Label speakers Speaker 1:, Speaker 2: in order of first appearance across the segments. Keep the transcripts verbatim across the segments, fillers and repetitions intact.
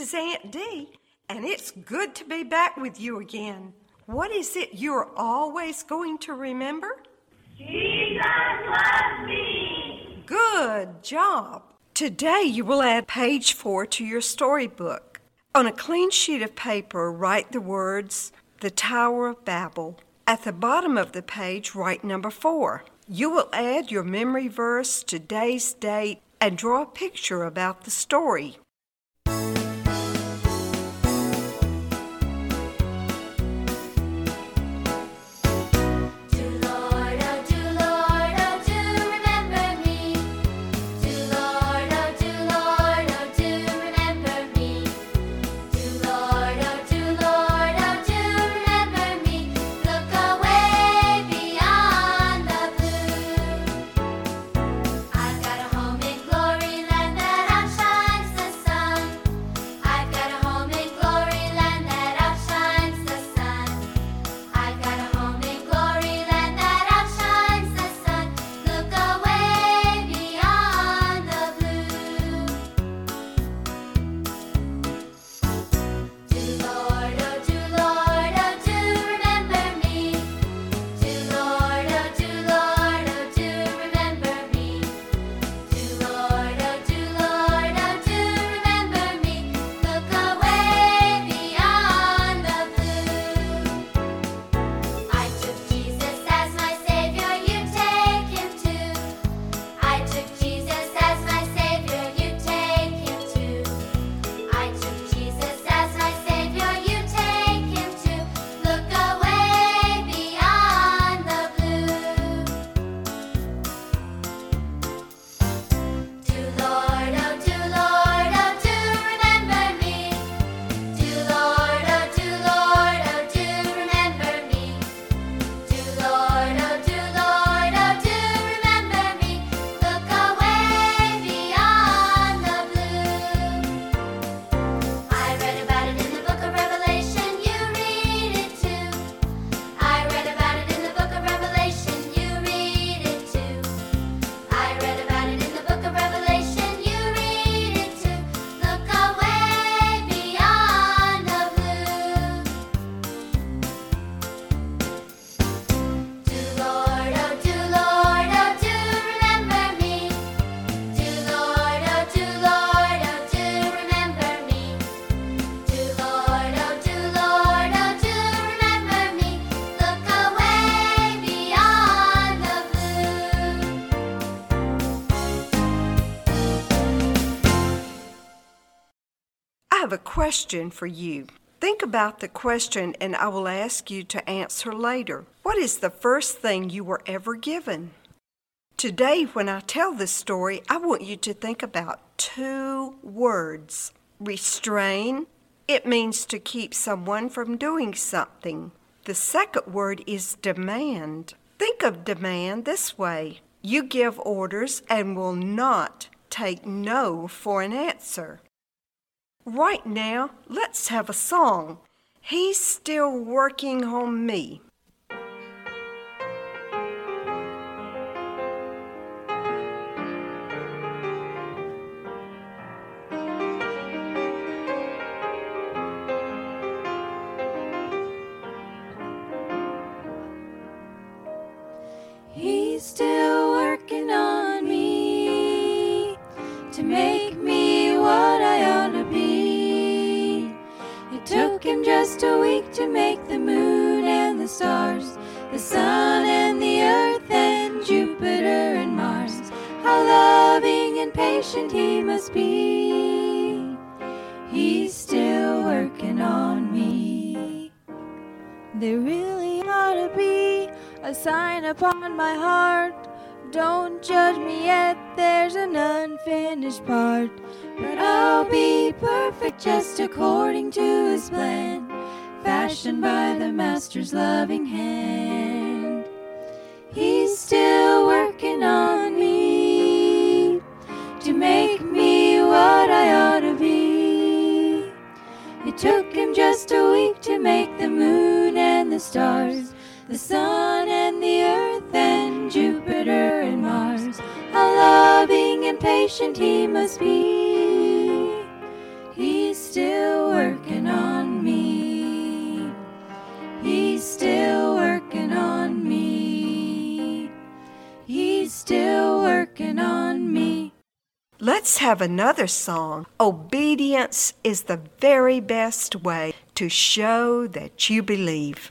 Speaker 1: is Aunt Dee, and it's good to be back with you again. What is it you're always going to remember?
Speaker 2: Jesus loves me!
Speaker 1: Good job! Today you will add page four to your storybook. On a clean sheet of paper, write the words, The Tower of Babel. At the bottom of the page, write number four. You will add your memory verse, today's date, and draw a picture about the story. I have a question for you. Think about the question and I will ask you to answer later. What is the first thing you were ever given? Today, when I tell this story, I want you to think about two words. Restrain. It means to keep someone from doing something. The second word is demand. Think of demand this way. You give orders and will not take no for an answer. Right now, let's have a song. He's Still Working on Me.
Speaker 3: He's still working on me to make me what I ought to be. It took him just a week to make the moon and the stars, the sun and the earth and Jupiter and Mars. How loving and patient he must be. He's still working on me. There really ought to be a sign upon my heart. Don't judge me yet, there's an unfinished part. But I'll be perfect just according to his plan, fashioned by the Master's loving hand. He's still working on me to make me what I ought to be. It took him just a week to make the moon and the stars, the sun and the earth and Jupiter and Mars. How loving and patient he must be. He's still still working on me.
Speaker 1: Let's have another song. Obedience is the very best way to show that you believe.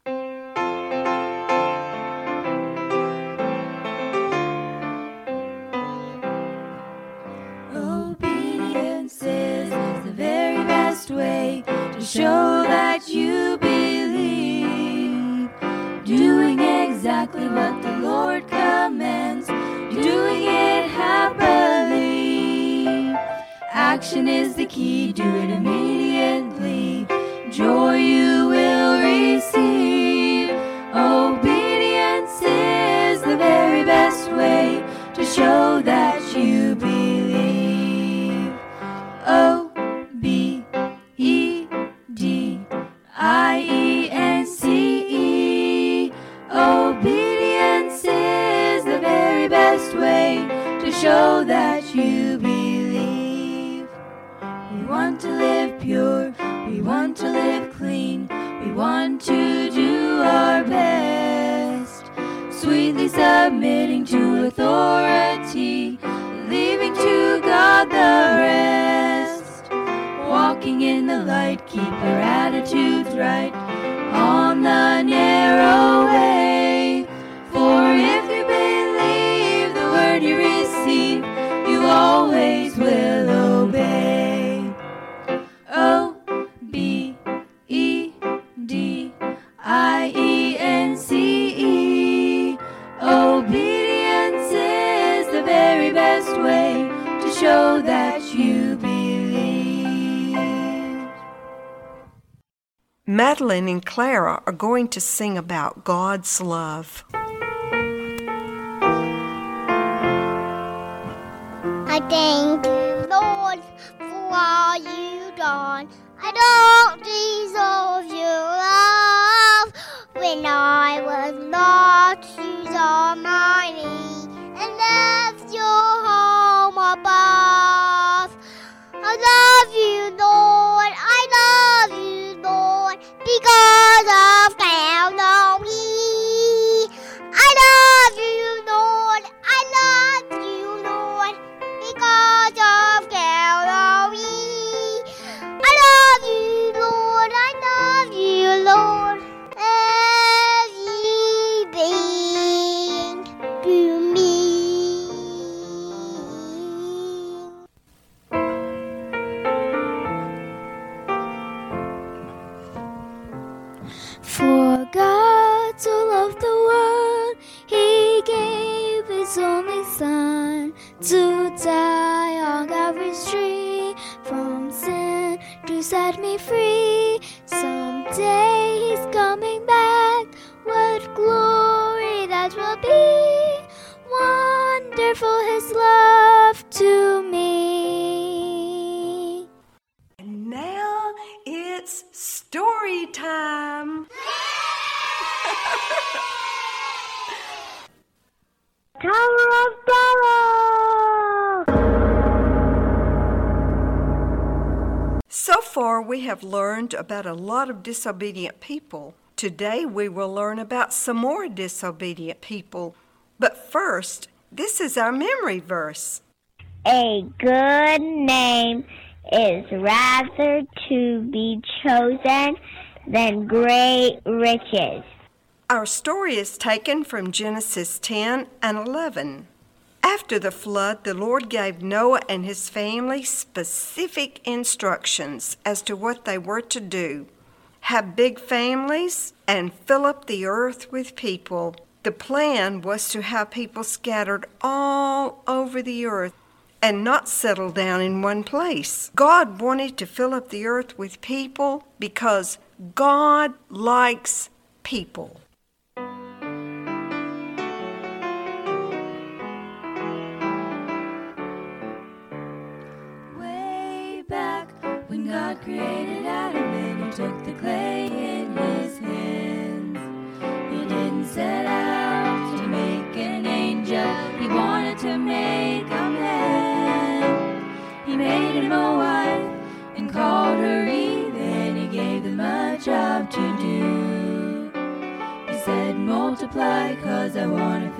Speaker 3: Obedience is the very best way to show that you believe. Doing exactly what the Lord commands, doing it happily. Action is the key, do it immediately. Joy you will receive. Obedience is the very best way to show that you believe. O B E D I E N C E. Obedience is the very best way to show that you believe. We want to live pure, we want to live clean, we want to do our best, sweetly submitting to authority, leaving to God the rest. Walking in the light, keep our attitudes right on the narrow way. For if you believe the word you receive, you always will obey. O B E D I E N C E. Obedience is the very best way to show that you believe.
Speaker 1: Madeline and Clara are going to sing about God's love.
Speaker 4: I thank you, Lord, for all you've done. I don't deserve your love. When I was lost, you saw my need and left your home above. I love you, Lord, I love you, Lord, because of Calvary. I love you, Lord, I love you, Lord, because of Calvary. I love you, Lord, I love you, Lord, everything to me.
Speaker 3: For God so loved the world, He gave His only Son to die on Calvary's tree. From sin to set me free. Someday He's coming back. What glory that will be! Wonderful His love to me.
Speaker 1: And now it's story time.
Speaker 4: Tower of Power!
Speaker 1: So far, we have learned about a lot of disobedient people. Today, we will learn about some more disobedient people. But first, this is our memory verse.
Speaker 4: A good name is rather to be chosen than great riches.
Speaker 1: Our story is taken from Genesis ten and eleven. After the flood, the Lord gave Noah and his family specific instructions as to what they were to do. Have big families and fill up the earth with people. The plan was to have people scattered all over the earth and not settle down in one place. God wanted to fill up the earth with people because God likes people.
Speaker 3: Way back when God created Adam and He took the clay in His hands, He didn't set out to make an angel, He wanted to make a man. He made him a wife and called her Eve, and He gave them a job to do. He said, multiply, 'cause I want to fill the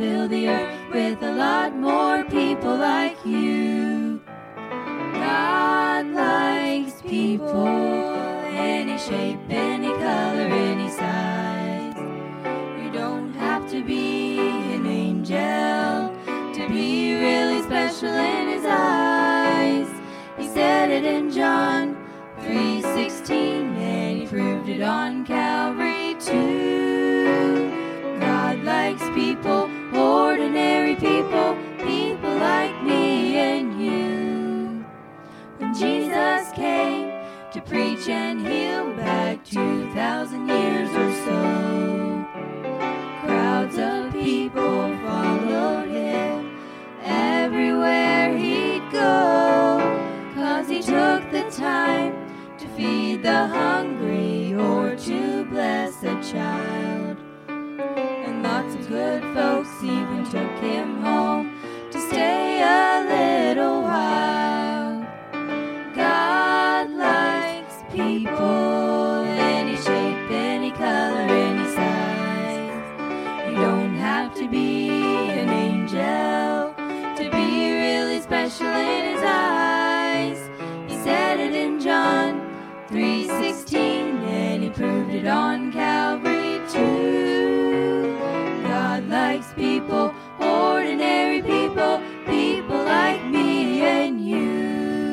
Speaker 3: the earth with a lot more people like you. God likes people, any shape, any color, any size. You don't have to be an angel to be really special in his eyes. He said it in John three sixteen, and he proved it on Calvary too. God likes people, ordinary people, people like me and you. When Jesus came to preach and heal back two thousand years or so, crowds of people followed him everywhere he'd go, 'cause he took the time to feed the hungry or to bless a child. And lots of good folks even took him home to stay a little while. God likes people, any shape, any color, any size. You don't have to be an angel to be really special in his eyes. He said it in John three sixteen, and he proved it on Calvary too. God likes people, ordinary people, people like me and you.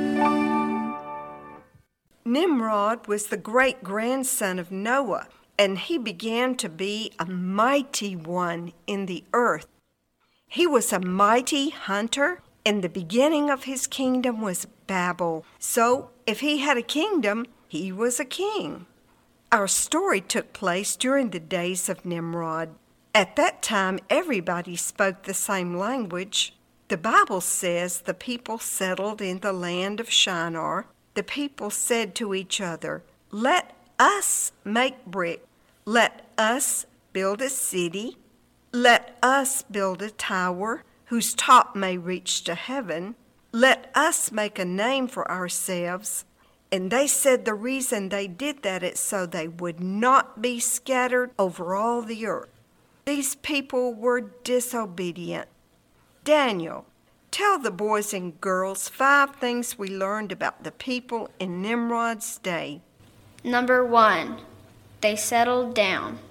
Speaker 1: Nimrod was the great-grandson of Noah, and he began to be a mighty one in the earth. He was a mighty hunter, and the beginning of his kingdom was Babel. So, if he had a kingdom, he was a king. Our story took place during the days of Nimrod. At that time, everybody spoke the same language. The Bible says the people settled in the land of Shinar. The people said to each other, "Let us make brick. Let us build a city. Let us build a tower whose top may reach to heaven. Let us make a name for ourselves." And they said the reason they did that is so they would not be scattered over all the earth. These people were disobedient. Daniel, tell the boys and girls five things we learned about the people in Nimrod's day.
Speaker 5: Number one, they settled down.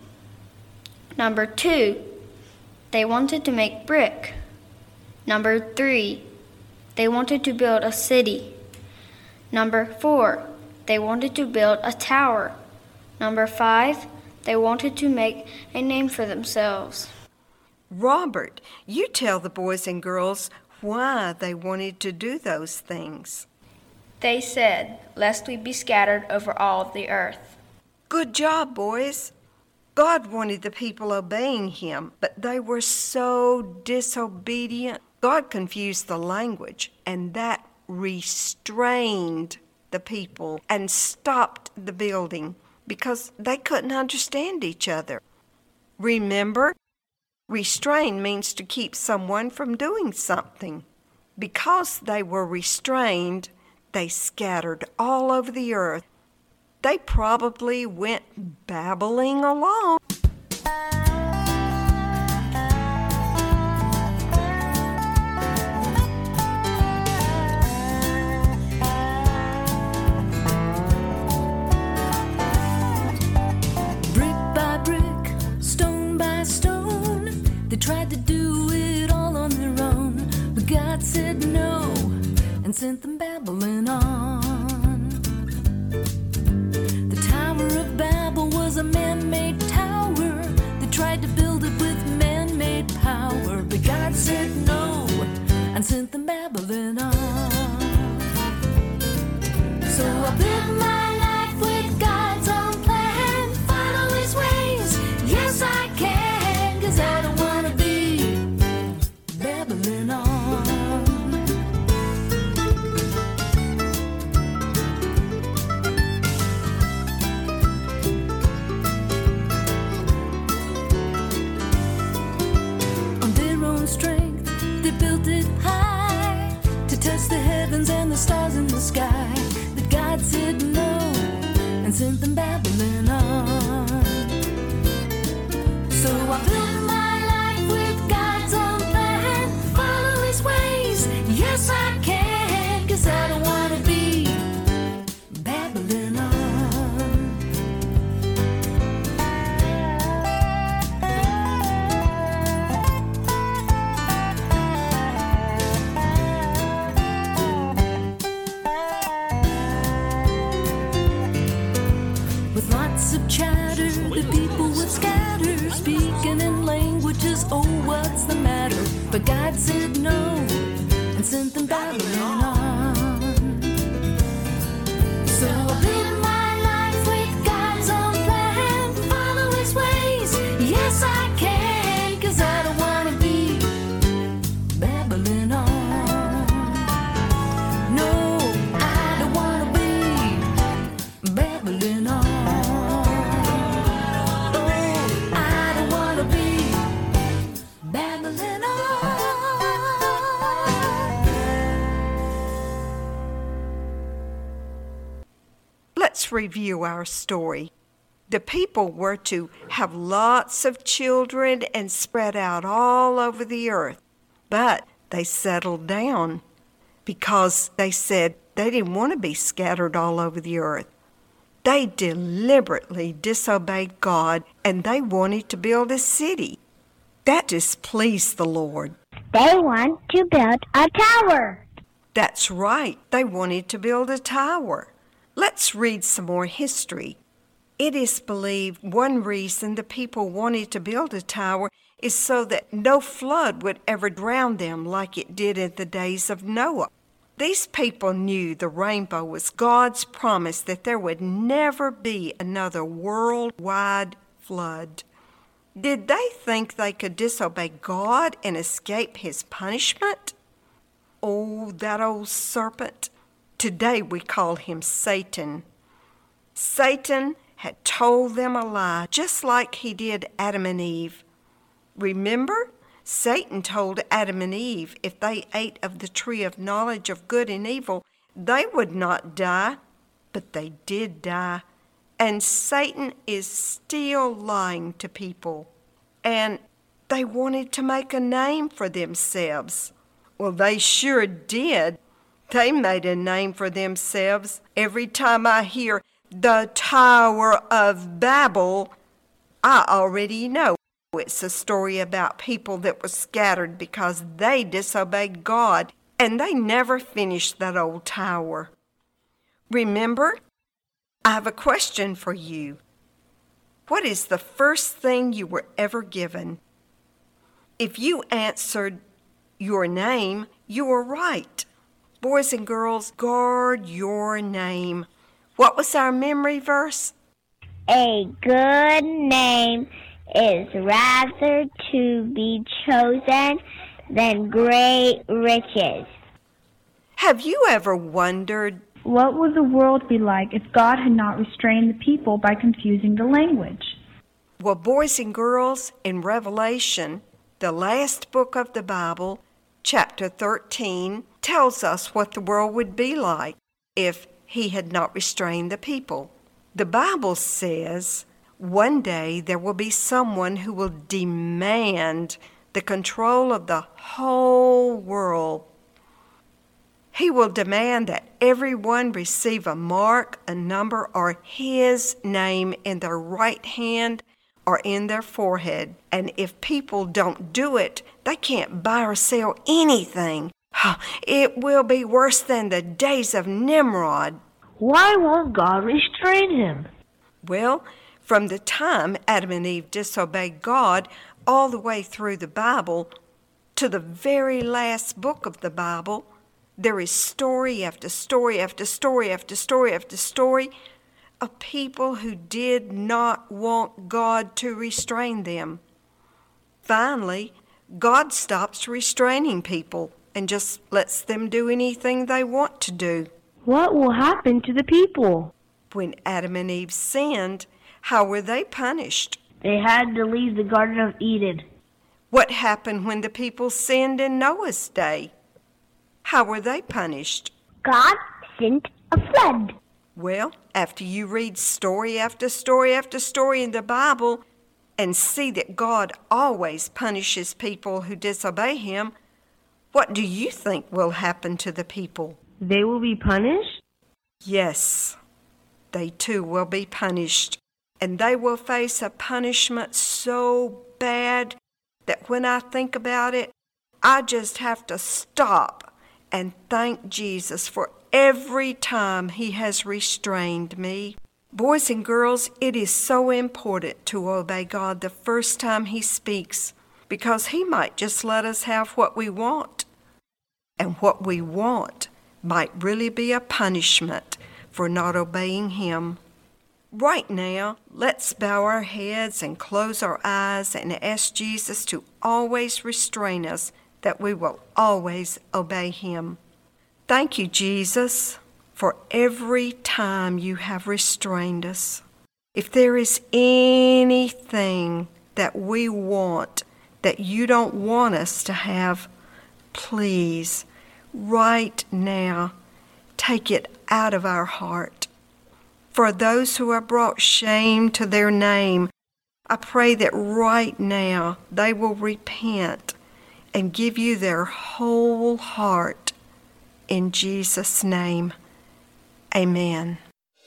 Speaker 5: Number two, they wanted to make brick. Number three, they wanted to build a city. Number four, they wanted to build a tower. Number five, they wanted to make a name for themselves.
Speaker 1: Robert, you tell the boys and girls why they wanted to do those things.
Speaker 5: They said, "Lest we be scattered over all the earth."
Speaker 1: Good job, boys. God wanted the people obeying him, but they were so disobedient. God confused the language, and that restrained the people and stopped the building because they couldn't understand each other. Remember, restrain means to keep someone from doing something. Because they were restrained, they scattered all over the earth. They probably went babbling along.
Speaker 6: They tried to do it all on their own, but God said no and sent them babbling on. The Tower of Babel was a man-made tower. They tried to build it with man-made power, but God said no and sent them babbling on. So I built my life with God's own plan, follow his ways, yes I can, 'cause I don't wanna be babbling on. On their own strength, they built it high to test the heavens and the stars in the sky. But God said no and sent them babbling on. So I built my life with God's own plan. of chatter, the people would scatter, speaking in languages, oh, what's the matter? But God said no, and sent them babbling on. So I live my life with God's own plan, follow His ways, yes I can, 'cause I don't wanna be babbling on. No, I don't wanna be babbling on. Oh, I don't wanna be babbling on.
Speaker 1: Let's review our story. The people were to have lots of children and spread out all over the earth, but they settled down because they said they didn't want to be scattered all over the earth. They deliberately disobeyed God and they wanted to build a city. That displeased the Lord.
Speaker 4: They want to build a tower.
Speaker 1: That's right, they wanted to build a tower. Let's read some more history. It is believed one reason the people wanted to build a tower is so that no flood would ever drown them like it did in the days of Noah. These people knew the rainbow was God's promise that there would never be another worldwide flood. Did they think they could disobey God and escape His punishment? Oh, that old serpent. Today we call him Satan. Satan had told them a lie, just like he did Adam and Eve. Remember? Satan told Adam and Eve if they ate of the tree of knowledge of good and evil, they would not die, but they did die. And Satan is still lying to people. And they wanted to make a name for themselves. Well, they sure did. They made a name for themselves. Every time I hear the Tower of Babel, I already know it's a story about people that were scattered because they disobeyed God, and they never finished that old tower. Remember? I have a question for you. What is the first thing you were ever given? If you answered your name, you were right. Boys and girls, guard your name. What was our memory verse?
Speaker 4: A good name is rather to be chosen than great riches.
Speaker 1: Have you ever wondered,
Speaker 7: what would the world be like if God had not restrained the people by confusing the language?
Speaker 1: well, boys and girls, in Revelation, the last book of the Bible, chapter thirteen, tells us what the world would be like if he had not restrained the people. The Bible says one day there will be someone who will demand the control of the whole world. He will demand that everyone receive a mark, a number, or his name in their right hand or in their forehead. And if people don't do it, they can't buy or sell anything. It will be worse than the days of Nimrod.
Speaker 8: Why won't God restrain him?
Speaker 1: Well, from the time Adam and Eve disobeyed God all the way through the Bible to the very last book of the Bible, there is story after story after story after story after story of people who did not want God to restrain them. Finally, God stops restraining people and just lets them do anything they want to do.
Speaker 8: What will happen to the people?
Speaker 1: When Adam and Eve sinned, how were they punished?
Speaker 8: They had to leave the Garden of Eden.
Speaker 1: What happened when the people sinned in Noah's day? How were they punished?
Speaker 4: God sent a flood.
Speaker 1: Well, after you read story after story after story in the Bible and see that God always punishes people who disobey him, what do you think will happen to the people?
Speaker 8: They will be punished?
Speaker 1: Yes, they too will be punished. And they will face a punishment so bad that when I think about it, I just have to stop and thank Jesus for every time he has restrained me. Boys and girls, it is so important to obey God the first time He speaks, because He might just let us have what we want. And what we want might really be a punishment for not obeying Him. Right now, let's bow our heads and close our eyes and ask Jesus to always restrain us, that we will always obey Him. Thank you, Jesus, for every time you have restrained us. If there is anything that we want that you don't want us to have, please, right now, take it out of our heart. For those who have brought shame to their name, I pray that right now they will repent and give you their whole heart. In Jesus' name, amen.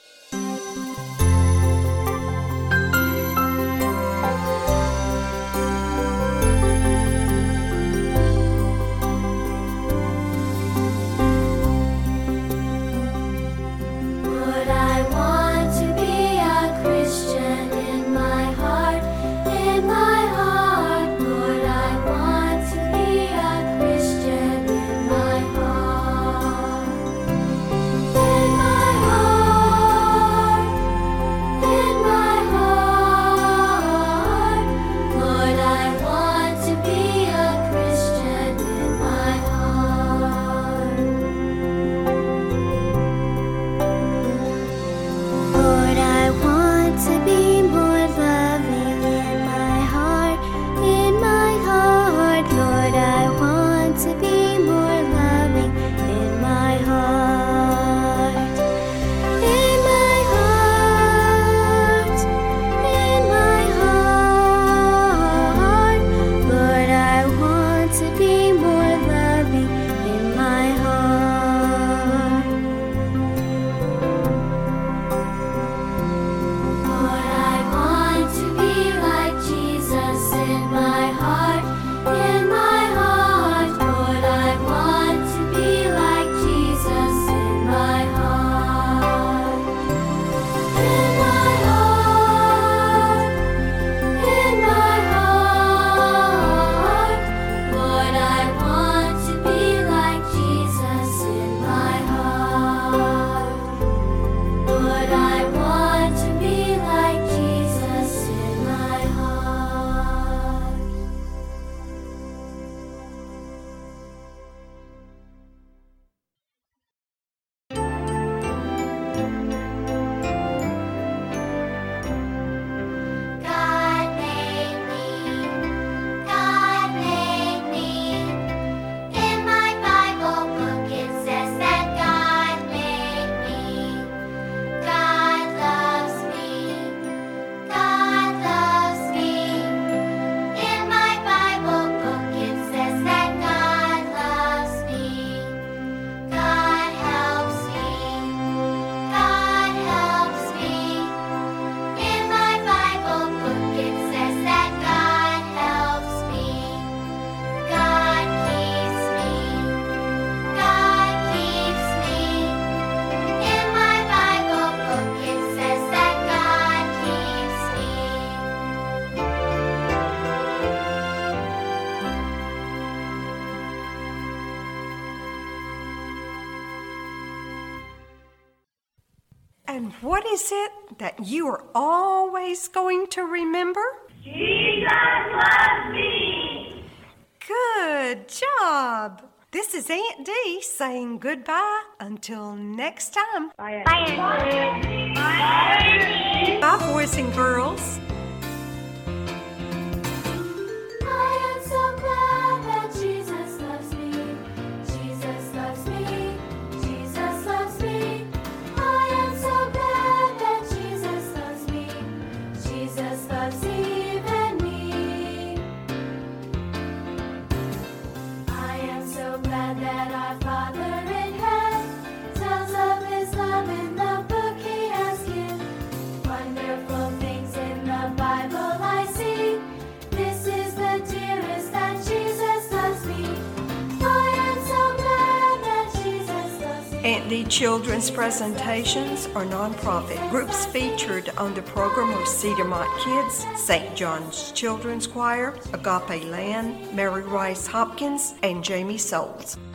Speaker 1: And what is it that you are always going to remember?
Speaker 2: Jesus loves me.
Speaker 1: Good job. This is Aunt Dee saying goodbye until next time.
Speaker 7: Bye.
Speaker 2: Bye.
Speaker 1: Bye, boys and girls.
Speaker 3: I am so glad that Jesus loves me. Jesus loves me. Jesus loves me. I am so glad that Jesus loves me. Jesus loves even me. I am so glad that our Father in heaven tells of His love in the book He has given. Wonderful things in the
Speaker 1: Aunt D Children's presentations are nonprofit. Groups featured on the program are Cedarmont Kids, Saint John's Children's Choir, Agape Land, Mary Rice Hopkins, and Jamie Souls.